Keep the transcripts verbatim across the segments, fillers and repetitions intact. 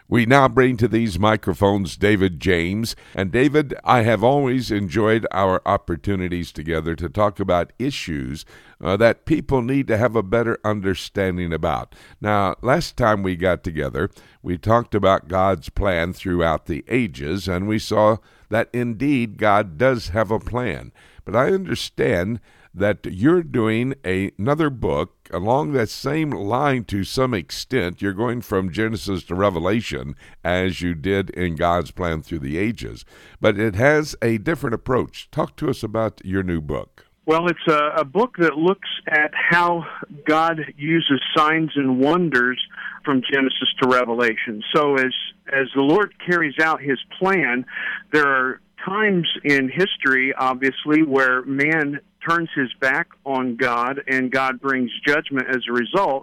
We now bring to these microphones David James. And David, I have always enjoyed our opportunities together to talk about issues uh, that people need to have a better understanding about. Now, last time we got together, we talked about God's plan throughout the ages, and we saw that indeed God does have a plan. But I understand that you're doing a, another book along that same line to some extent. You're going from Genesis to Revelation as you did in God's plan through the ages. But it has a different approach. Talk to us about your new book. Well, it's a, a book that looks at how God uses signs and wonders from Genesis to Revelation. So as as the Lord carries out his plan, there are times in history, obviously, where man turns his back on God and God brings judgment as a result.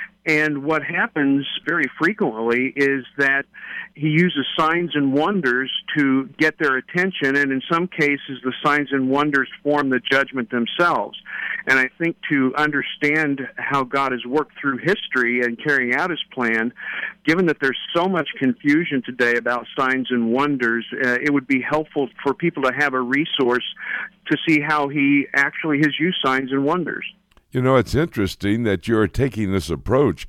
And what happens very frequently is that he uses signs and wonders to get their attention, and in some cases the signs and wonders form the judgment themselves. And I think to understand how God has worked through history and carrying out his plan, given that there's so much confusion today about signs and wonders, uh, it would be helpful for people to have a resource to see how he actually has used signs and wonders. You know, it's interesting that you're taking this approach.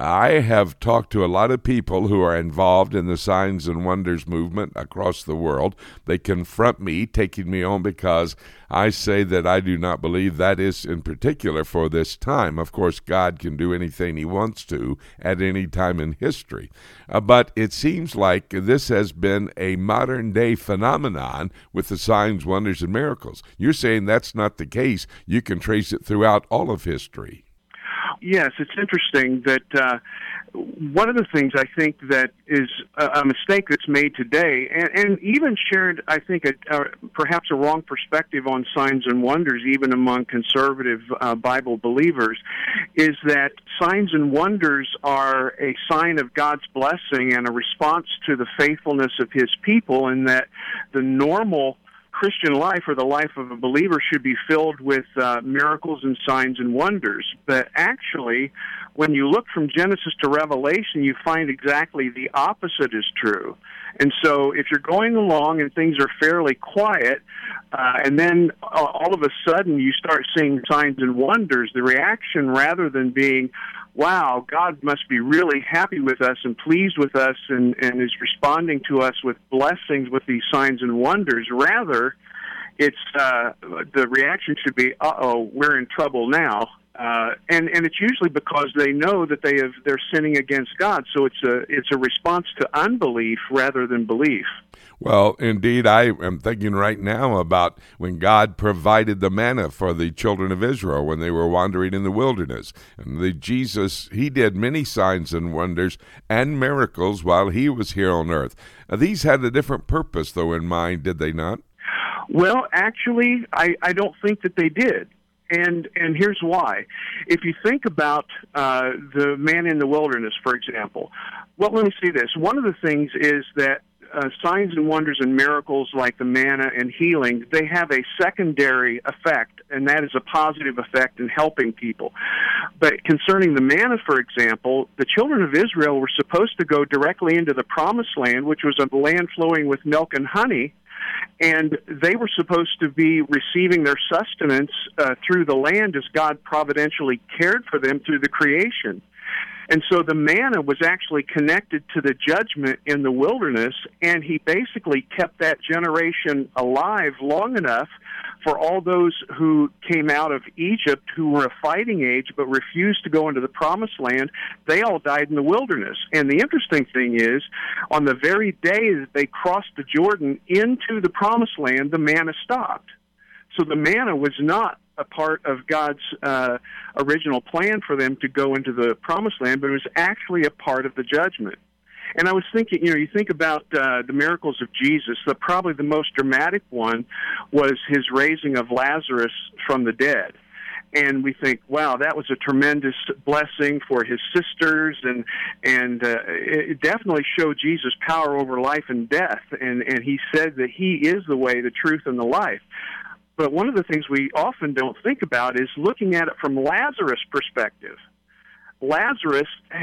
I have talked to a lot of people who are involved in the signs and wonders movement across the world. They confront me, taking me on because I say that I do not believe that is in particular for this time. Of course, God can do anything he wants to at any time in history. Uh, but it seems like this has been a modern-day phenomenon with the signs, wonders, and miracles. You're saying that's not the case. You can trace it throughout all of history. Yes, it's interesting that uh, one of the things I think that is a, a mistake that's made today, and, and even shared, I think, a, a, perhaps a wrong perspective on signs and wonders, even among conservative uh, Bible believers, is that signs and wonders are a sign of God's blessing and a response to the faithfulness of his people, and that the normal Christian life, or the life of a believer, should be filled with uh, miracles and signs and wonders. But actually, when you look from Genesis to Revelation, you find exactly the opposite is true. And so if you're going along and things are fairly quiet, uh, and then uh, all of a sudden you start seeing signs and wonders, the reaction, rather than being, wow, God must be really happy with us and pleased with us and, and is responding to us with blessings with these signs and wonders, rather, it's uh, the reaction should be, uh-oh, we're in trouble now. Uh, and, and it's usually because they know that they have, they're sinning against God. So it's a, it's a response to unbelief rather than belief. Well, indeed, I am thinking right now about when God provided the manna for the children of Israel when they were wandering in the wilderness. And the Jesus, he did many signs and wonders and miracles while he was here on earth. Now, these had a different purpose, though, in mind, did they not? Well, actually, I, I don't think that they did. And and here's why. If you think about uh, the man in the wilderness, for example, well, let me see this. One of the things is that uh, signs and wonders and miracles like the manna and healing, they have a secondary effect, and that is a positive effect in helping people. But concerning the manna, for example, the children of Israel were supposed to go directly into the promised land, which was a land flowing with milk and honey, and they were supposed to be receiving their sustenance uh, through the land as God providentially cared for them through the creation. And so the manna was actually connected to the judgment in the wilderness, and he basically kept that generation alive long enough for all those who came out of Egypt who were a fighting age but refused to go into the promised land. They all died in the wilderness. And the interesting thing is, on the very day that they crossed the Jordan into the promised land, the manna stopped. So the manna was not a part of God's uh, original plan for them to go into the promised land, but it was actually a part of the judgment. And I was thinking, you know, you think about uh, the miracles of Jesus, the, probably the most dramatic one was his raising of Lazarus from the dead. And we think, wow, that was a tremendous blessing for his sisters, and and uh, it definitely showed Jesus' power over life and death. And, and he said that he is the way, the truth, and the life. But one of the things we often don't think about is looking at it from Lazarus' perspective. Lazarus had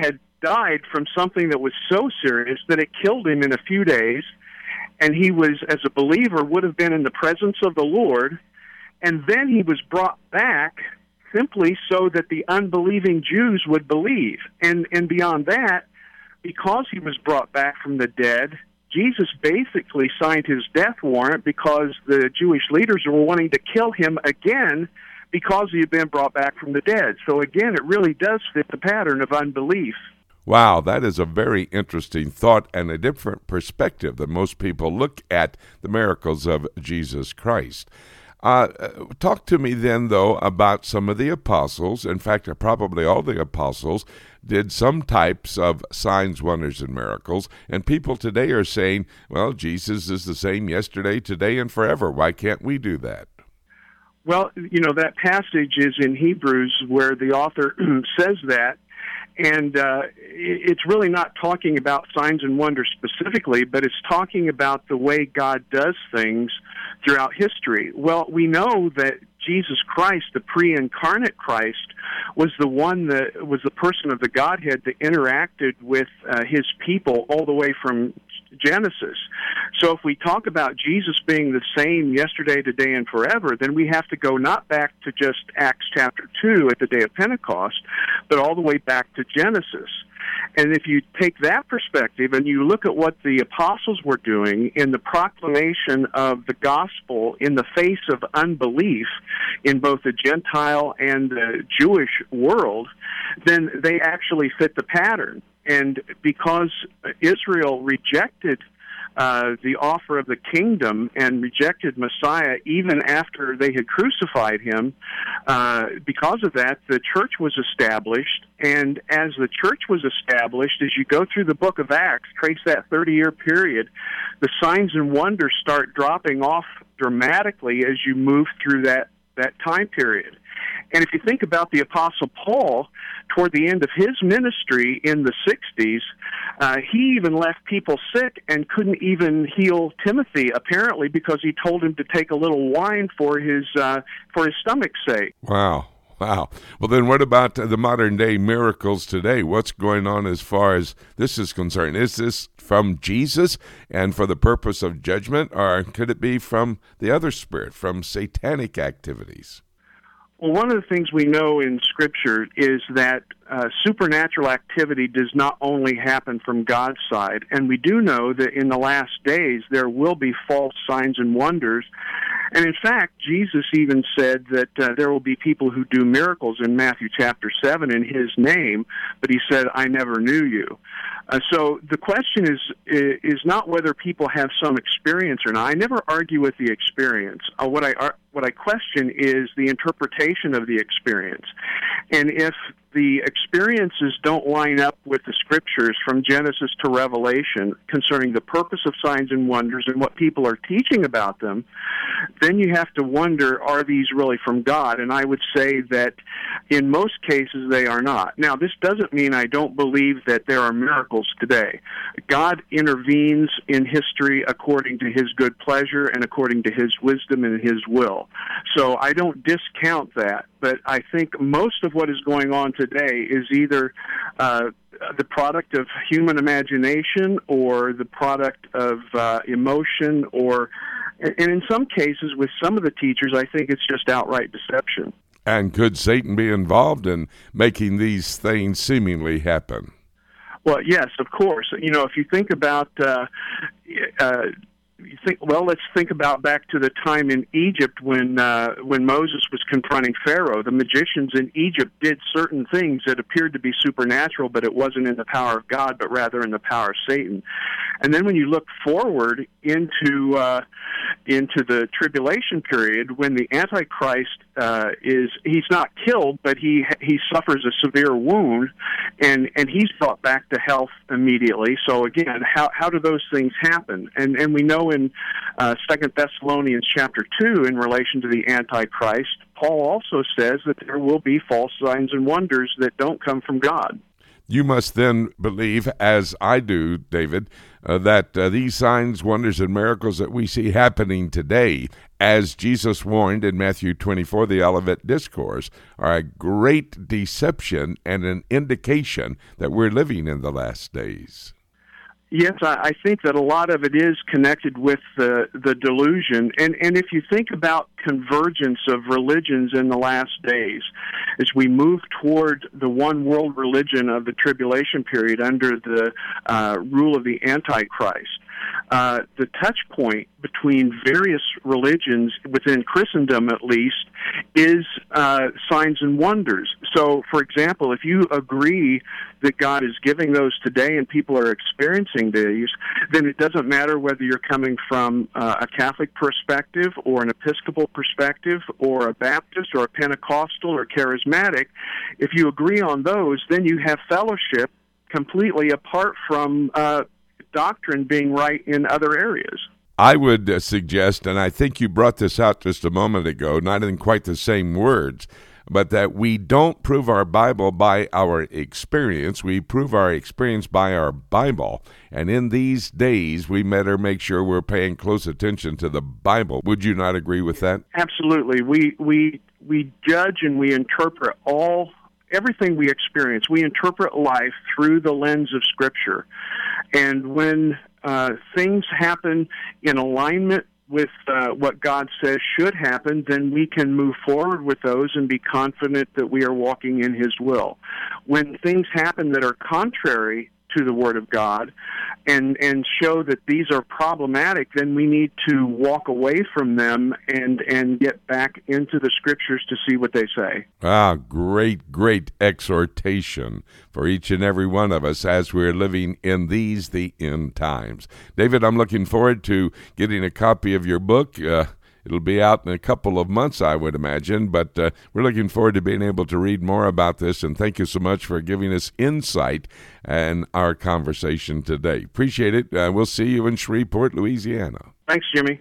died from something that was so serious that it killed him in a few days, and he was, as a believer, would have been in the presence of the Lord, and then he was brought back simply so that the unbelieving Jews would believe. And, and beyond that, because he was brought back from the dead, Jesus basically signed his death warrant because the Jewish leaders were wanting to kill him again because he had been brought back from the dead. So again, it really does fit the pattern of unbelief. Wow, that is a very interesting thought and a different perspective than most people look at the miracles of Jesus Christ. Uh, talk to me then, though, about some of the apostles. In fact, probably all the apostles did some types of signs, wonders, and miracles. And people today are saying, well, Jesus is the same yesterday, today, and forever. Why can't we do that? Well, you know, that passage is in Hebrews where the author says that. And uh, it's really not talking about signs and wonders specifically, but it's talking about the way God does things throughout history. Well, we know that Jesus Christ, the pre-incarnate Christ, was the one that was the person of the Godhead that interacted with uh, his people all the way from Genesis. So if we talk about Jesus being the same yesterday, today, and forever, then we have to go not back to just Acts chapter two at the day of Pentecost, but all the way back to Genesis. And if you take that perspective and you look at what the apostles were doing in the proclamation of the gospel in the face of unbelief in both the Gentile and the Jewish world, then they actually fit the pattern. And because Israel rejected uh, the offer of the kingdom and rejected Messiah even after they had crucified him, uh, because of that, the church was established. And as the church was established, as you go through the book of Acts, trace that thirty-year period, the signs and wonders start dropping off dramatically as you move through that, that time period. And if you think about the Apostle Paul, toward the end of his ministry in the sixties, uh, he even left people sick and couldn't even heal Timothy, apparently because he told him to take a little wine for his uh, for his stomach's sake. Wow. Wow. Well, then what about the modern-day miracles today? What's going on as far as this is concerned? Is this from Jesus and for the purpose of judgment, or could it be from the other spirit, from satanic activities? Well, one of the things we know in Scripture is that uh, supernatural activity does not only happen from God's side, and we do know that in the last days there will be false signs and wonders. And in fact, Jesus even said that uh, there will be people who do miracles in Matthew chapter seven in his name, but he said, I never knew you. Uh, so the question is is not whether people have some experience or not. I never argue with the experience. Uh, what I what I question is the interpretation of the experience. And if the experiences don't line up with the Scriptures from Genesis to Revelation concerning the purpose of signs and wonders and what people are teaching about them, then you have to wonder, are these really from God? And I would say that in most cases they are not. Now, this doesn't mean I don't believe that there are miracles today. God intervenes in history according to his good pleasure and according to his wisdom and his will. So I don't discount that, but I think most of what is going on today is either uh, the product of human imagination or the product of uh, emotion, or, and in some cases with some of the teachers, I think it's just outright deception. And could Satan be involved in making these things seemingly happen? Well, yes, of course. You know, if you think about uh, uh, You think, well, let's think about back to the time in Egypt when uh, when Moses was confronting Pharaoh. The magicians in Egypt did certain things that appeared to be supernatural, but it wasn't in the power of God, but rather in the power of Satan. And then when you look forward into uh, into the tribulation period, when the Antichrist uh, is he's not killed, but he he suffers a severe wound, and and he's brought back to health immediately. So again, how how do those things happen? And and we know in uh, Second Thessalonians chapter two, in relation to the Antichrist, Paul also says that there will be false signs and wonders that don't come from God. You must then believe, as I do, David, uh, that uh, these signs, wonders, and miracles that we see happening today, as Jesus warned in Matthew twenty-four, the Olivet Discourse, are a great deception and an indication that we're living in the last days. Yes, I, I think that a lot of it is connected with the, the delusion. And, and if you think about convergence of religions in the last days, as we move toward the one world religion of the tribulation period under the uh, rule of the Antichrist, uh, the touch point between various religions, within Christendom at least, is uh, signs and wonders. So, for example, if you agree that God is giving those today and people are experiencing these, then it doesn't matter whether you're coming from uh, a Catholic perspective or an Episcopal perspective or a Baptist or a Pentecostal or charismatic. If you agree on those, then you have fellowship completely apart from uh, doctrine being right in other areas. I would uh, suggest, and I think you brought this out just a moment ago, not in quite the same words, but that we don't prove our Bible by our experience. We prove our experience by our Bible. And in these days, we better make sure we're paying close attention to the Bible. Would you not agree with that? Absolutely. We we we judge and we interpret all everything we experience. We interpret life through the lens of Scripture. And when uh, things happen in alignment with uh, what God says should happen, then we can move forward with those and be confident that we are walking in His will. When things happen that are contrary to the Word of God and and show that these are problematic, then we need to walk away from them and, and get back into the Scriptures to see what they say. Ah, great, great exhortation for each and every one of us as we're living in these, the end times. David, I'm looking forward to getting a copy of your book. Uh, It'll be out in a couple of months, I would imagine, but uh, we're looking forward to being able to read more about this, and thank you so much for giving us insight in our conversation today. Appreciate it. Uh, we'll see you in Shreveport, Louisiana. Thanks, Jimmy.